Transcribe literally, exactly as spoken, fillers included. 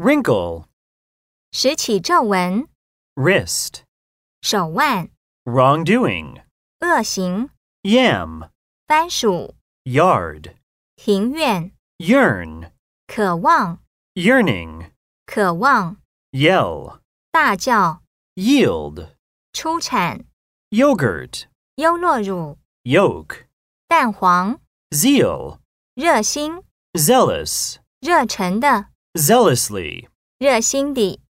wrinkle, 拾起皱纹， wrist, 手腕， wrongdoing, 恶行， yam, 番薯， yard, 庭院， yearn, 渴望， yearning, 渴望， yell, 大叫， yield, 出产， yogurt, 优酪乳， yoke, 蛋黄， zeal, 热心， zealous, 热忱的， zealously. 热心地。